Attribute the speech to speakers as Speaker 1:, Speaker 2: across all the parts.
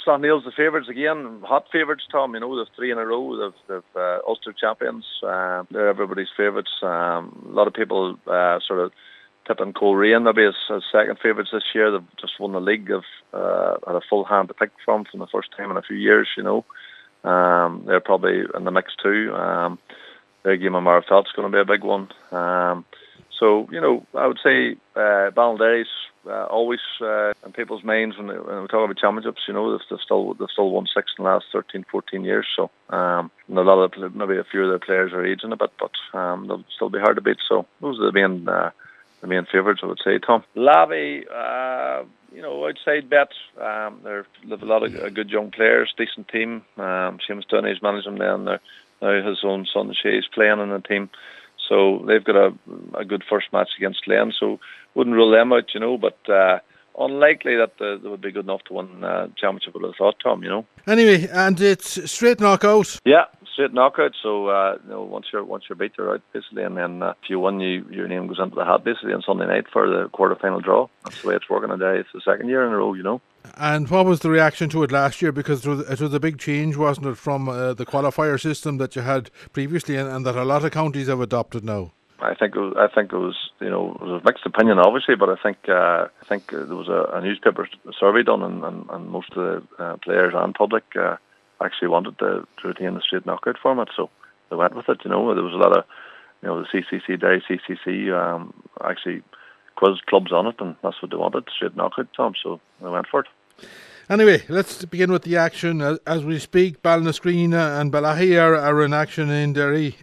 Speaker 1: Slaughtneil's the favourites again, hot favourites, Tom. You know, they've 3 in a row. They've Ulster champions. They're everybody's favourites. A lot of people sort of tipping Coleraine maybe as second favourites this year. They've just won the league. They've had a full hand to pick from the first time in a few years. You know, they're probably in the mix too. Their game of Marafelt's going to be a big one. So, you know, I would say Ballinderry's always in people's minds when we talk about championships. You know, they've still won 6 in the last 13, 14 years. So, and a lot of maybe a few of their players are aging a bit, but they'll still be hard to beat. So, those are the main favourites, I would say. Tom Lavey, you know, outside bet. They've a lot of good young players, decent team. Seamus Downey's managing them. Now his own son Shea's playing in the team. So they've got a good first match against Glen, so wouldn't rule them out, you know, but unlikely that they would be good enough to win the championship, I would have thought, Tom, you know.
Speaker 2: Anyway, and it's straight knockout.
Speaker 1: Yeah, straight knockout, so you know, once you're beat, you're out, basically, and then if you win, your name goes into the hat, basically, on Sunday night for the quarter-final draw. That's the way it's working today. It's the second year in a row, you know.
Speaker 2: And what was the reaction to it last year? Because it was a big change, wasn't it, from the qualifier system that you had previously, and that a lot of counties have adopted now.
Speaker 1: I think it was, you know, it was a mixed opinion, obviously, but I think there was a newspaper survey done, and most of the players and public actually wanted to retain the straight knockout format, so they went with it. You know, there was a lot of, you know, the CCC, Derry CCC, actually quizzed clubs on it, and that's what they wanted, straight knockout, Tom. So they went for it.
Speaker 2: Anyway, let's begin with the action. As we speak, Ballinascreen and Balahi are in action in Derry,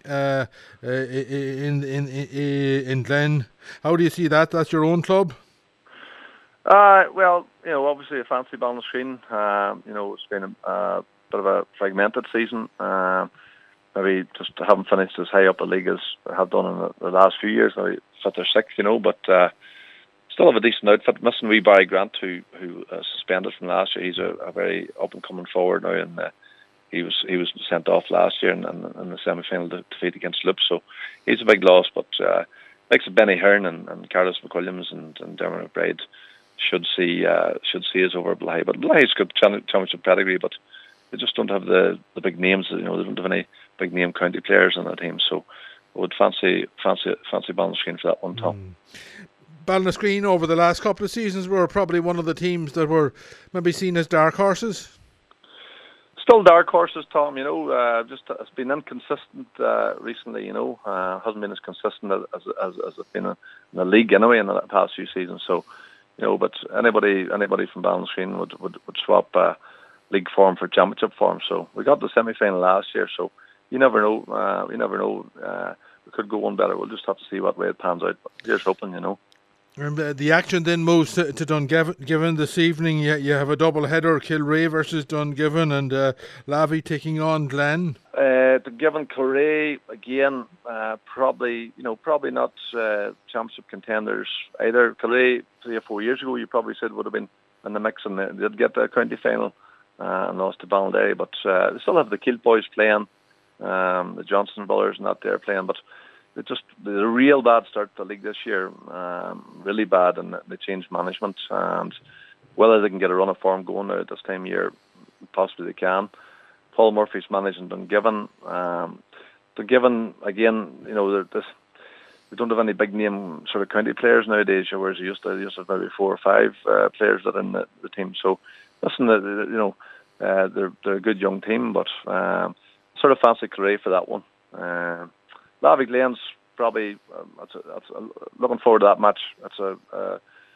Speaker 2: in Glen. How do you see that? That's your own club?
Speaker 1: Well, you know, obviously I fancy Ballinascreen. You know, it's been a bit of a fragmented season. Maybe just haven't finished as high up a league as I have done in the last few years. Now, fifth or sixth, you know, but still have a decent outfit. Missing wee Barry Grant, who suspended from last year. He's a very up and coming forward now, and he was sent off last year in the semi-final defeat against Loups. So he's a big loss. But likes of Benny Hearn and Carlos McWilliams and Dermot McBride should see us over Blythe. But Blythe's got championship pedigree, but they just don't have the big names. You know, they don't have any big name county players on their team. So I would fancy Ballinascreen for that one, Tom.
Speaker 2: Ballinascreen over the last couple of seasons were probably one of the teams that were maybe seen as dark horses.
Speaker 1: Still dark horses, Tom. You know, just it's been inconsistent recently. You know, hasn't been as consistent as it's been in the league anyway in the past few seasons. So, you know, but anybody from Ballinascreen would swap league form for championship form. So we got the semi-final last year. So you never know. We could go one better. We'll just have to see what way it pans out. But here's hoping, you know.
Speaker 2: And the action then moves to Dungiven this evening. You have a double header: Kilray versus Dungiven, and Lavey taking on Glen.
Speaker 1: Dungiven, Kilray again. Probably not championship contenders either. Kilray 3 or 4 years ago, you probably said would have been in the mix, and they did get the county final and lost to Ballinderry. But they still have the Kilt boys playing, the Johnson brothers not there playing, but. The real bad start to the league this year, really bad, and they changed management. And whether they can get a run of form going now at this time of year, possibly they can. Paul Murphy's managing Dungiven. Dungiven again, you know, they don't have any big name sort of county players nowadays, whereas they used to have maybe 4 or 5 players that are in the team. So listen, you know, they're a good young team, but sort of fancy Kilray for that one. Lavey Glen's probably looking forward to that match. That's a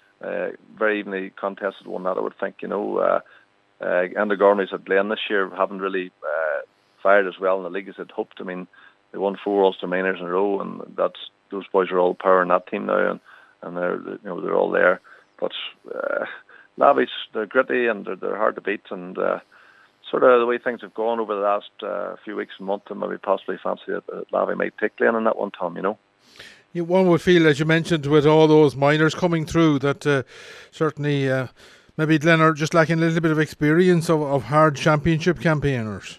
Speaker 1: very evenly contested one that I would think. You know, Enda Gormley's at Glen this year haven't really fired as well in the league as they'd hoped. I mean, they won 4 Ulster Minors in a row, and those boys are all power in that team now, and they're all there. But Lavey's, they're gritty and they're hard to beat, and sort of the way things have gone over the last few weeks and months, and maybe possibly fancy that Lavey might take Glen on that one, Tom, you know.
Speaker 2: One would feel, as you mentioned, with all those minors coming through, that certainly maybe Glen are just lacking a little bit of experience of hard championship campaigners.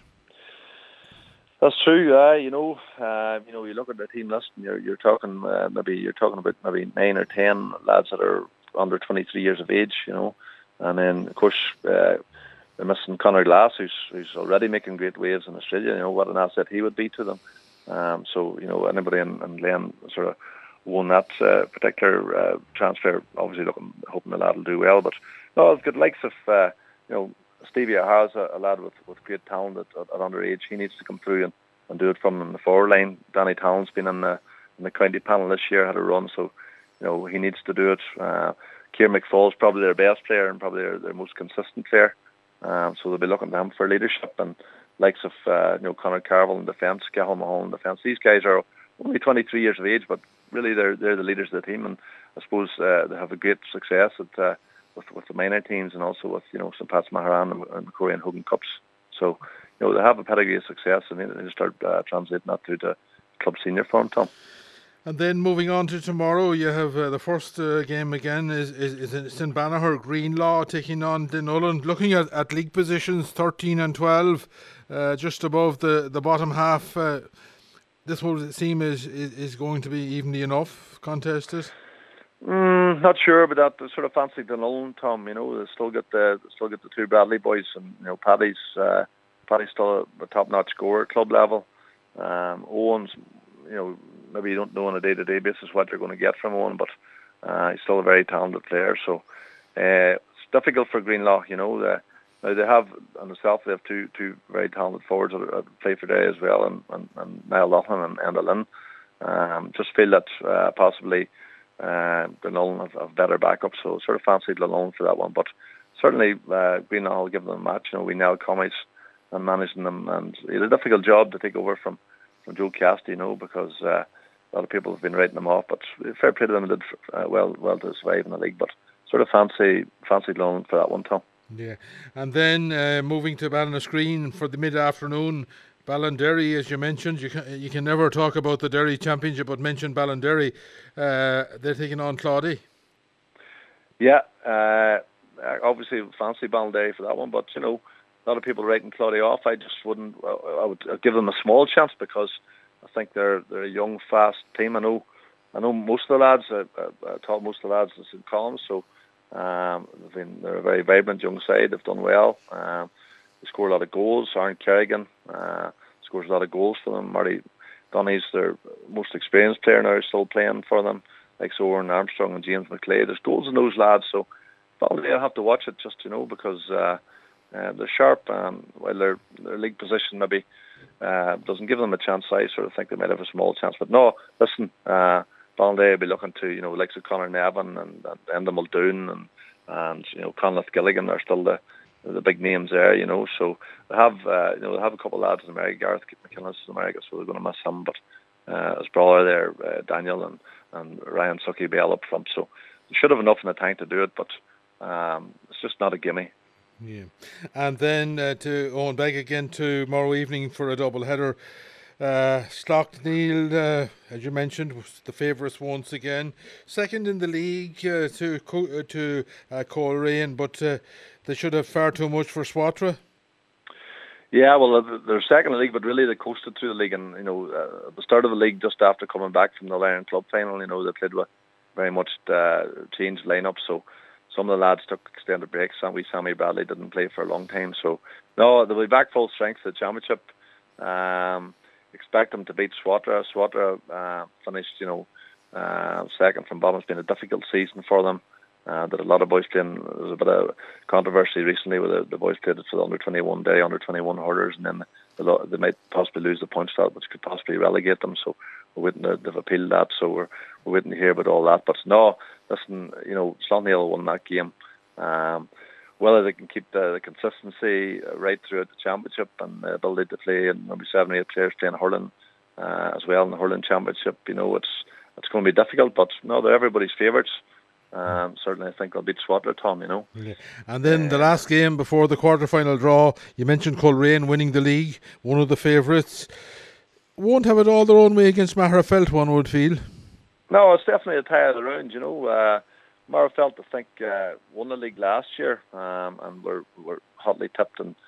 Speaker 1: That's true. You know, you look at the team list, and you're talking about maybe 9 or 10 lads that are under 23 years of age. You know, and then of course. they're missing Conor Glass, who's already making great waves in Australia. You know what an asset he would be to them. So you know, anybody in Glen sort of won that particular transfer. Obviously, hoping the lad will do well. But no, it's good likes of you know, Stevie O'Hara's a lad with great talent at underage. He needs to come through and do it from the forward line. Danny Talon's been in the county panel this year, had a run, so you know he needs to do it. Kieran McFall's probably their best player and probably their most consistent player. So they'll be looking to him for leadership, and likes of you know, Conor Carville in defence, Cahill Mahone in defence. These guys are only 23 years of age, but really they're the leaders of the team, and I suppose they have a great success at with the minor teams, and also with, you know, St. Pat's Maharan and the Korean Hogan Cups. So you know, they have a pedigree of success, and they start translating that through to club senior form, Tom.
Speaker 2: And then moving on to tomorrow, you have the first game again is in St. Banagher, Greenlaw taking on Dinullen. Looking at league positions, 13 and 12, just above the bottom half. This would seem is going to be evenly enough contested.
Speaker 1: Not sure about that. They sort of fancy Dinullen, Tom. You know, they still get the two Bradley boys, and you know, Paddy's still a top-notch scorer at club level. Owen's, you know, maybe you don't know on a day-to-day basis what you're going to get from Owen, but he's still a very talented player. So it's difficult for Greenlaw. You know, now they have on the south, they have two very talented forwards that play for day as well, and Niall Loughlin and Enda Lynn. Just feel that possibly Dinullen have better backup, so sort of fancied Dinullen for that one. But certainly Greenlaw will give them a match. You know, we now Commies and managing them, and it's a difficult job to take over from Joe Cassidy, you know, because a lot of people have been writing them off, but fair play to them, did well to survive in the league. But sort of fancied Dinullen for that one, Tom.
Speaker 2: Yeah, and then moving to Ballinascreen for the mid-afternoon, Ballinderry, as you mentioned, you can never talk about the Derry Championship but mention Ballinderry. They're taking on Claudy. Yeah,
Speaker 1: obviously fancy Ballinderry for that one, but you know, a lot of people writing Claudy off. I just wouldn't. I would give them a small chance, because I think they're a young, fast team. I know most of the lads. I taught most of the lads in St. Columns, so they're a very vibrant young side. They've done well. They score a lot of goals. Aaron Kerrigan scores a lot of goals for them. Marty Donny's their most experienced player now, still playing for them, like Owen Armstrong and James McClay. There's goals in those lads, so probably I'll have to watch it just, you know, because they're sharp. While their league position maybe doesn't give them a chance, I sort of think they might have a small chance. But no, listen, Ballinderry will be looking to, you know, likes of Conor Nevin and Enda Muldoon and you know, Conleth Gilligan are still the big names there, you know. So they have they have a couple of lads in America. Gareth McKinless in America, so they're going to miss him. But his brother there, Daniel and Ryan Sucky will be all up front, so they should have enough in the tank to do it. But it's just not a gimme.
Speaker 2: Yeah, and then to Owenbeg again tomorrow evening for a double header. Slaughtneil, as you mentioned, was the favourites once again. Second in the league to Coleraine, but they should have far too much for Swatra.
Speaker 1: Yeah, well, they're second in the league, but really they coasted through the league. And you know, at the start of the league, just after coming back from the Lion Club final, you know, they played with very much changed lineup. So some of the lads took extended breaks. Sammy Bradley didn't play for a long time. So no, they'll be back full strength at the championship. Expect them to beat Swatra. Swatra finished, you know, second from bottom. It's been a difficult season for them. That a lot of boys playing. There was a bit of controversy recently where the boys played it for the under-21 day, under-21 hurlers, and then they might possibly lose the point start, which could possibly relegate them. So we're waiting. They've appealed that, so we're waiting to hear about all that. But no, listen, you know, Slaughtneil won that game. Whether they can keep the consistency right throughout the championship and the ability to play, and maybe 7 or 8 players playing hurling as well in the hurling championship, you know, it's going to be difficult. But no, they're everybody's favourites. Certainly, I think they'll beat Swatra, Tom, you know.
Speaker 2: Yeah. And then the last game before the quarter-final draw, you mentioned Coleraine winning the league, one of the favourites. Won't have it all their own way against Magherafelt, one would feel.
Speaker 1: No, it's definitely a tie of the round, you know. Magherafelt, I think, won the league last year, and we're hotly tipped, and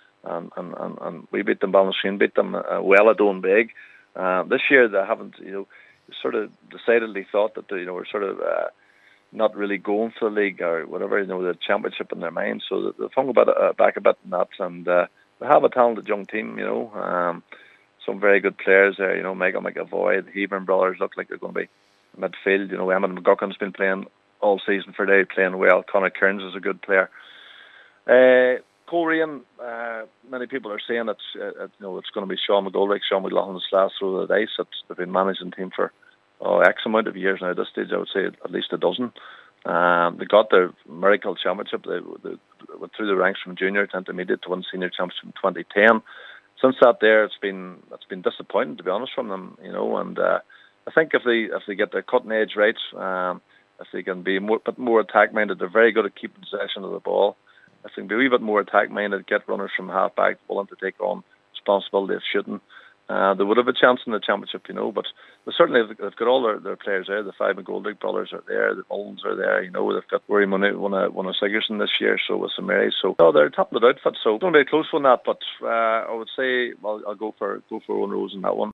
Speaker 1: we beat them. Ballinascreen beat them well at Owenbeg. This year they haven't, you know, sort of decidedly thought that, you know, we're sort of not really going for the league or whatever, the championship in their mind. So they've hung back a bit in that, and they have a talented young team, some very good players there, Michael McAvoy, the Hebron brothers look like they're going to be midfield. Emmett McGuckin's been playing all season for day, playing well. Conor Kearns is a good player. Coleraine, many people are saying it's going to be Sean McGoldrick, Sean McLaughlin's last throw of the dice. They've been managing the team for X amount of years now. At this stage, I would say at least a dozen. They got their miracle championship. They went through the ranks from junior to intermediate to win senior championship in 2010. Since that, it's been disappointing, to be honest, from them. And I think if they get their cutting edge right, if they can be bit more attack minded, they're very good at keeping possession of the ball. If they can be a wee bit more attack minded, get runners from half back willing to take on responsibility of shooting, they would have a chance in the championship, But they certainly they've got all their players there. The five McGoldrick brothers are there. The Mullins are there. They've got Rory Munna won a Sigerson this year, so with St Mary's. So they're a top of the outfit. So it's going to be a close one, that. But I would say I'll go for Owen Rose in that one.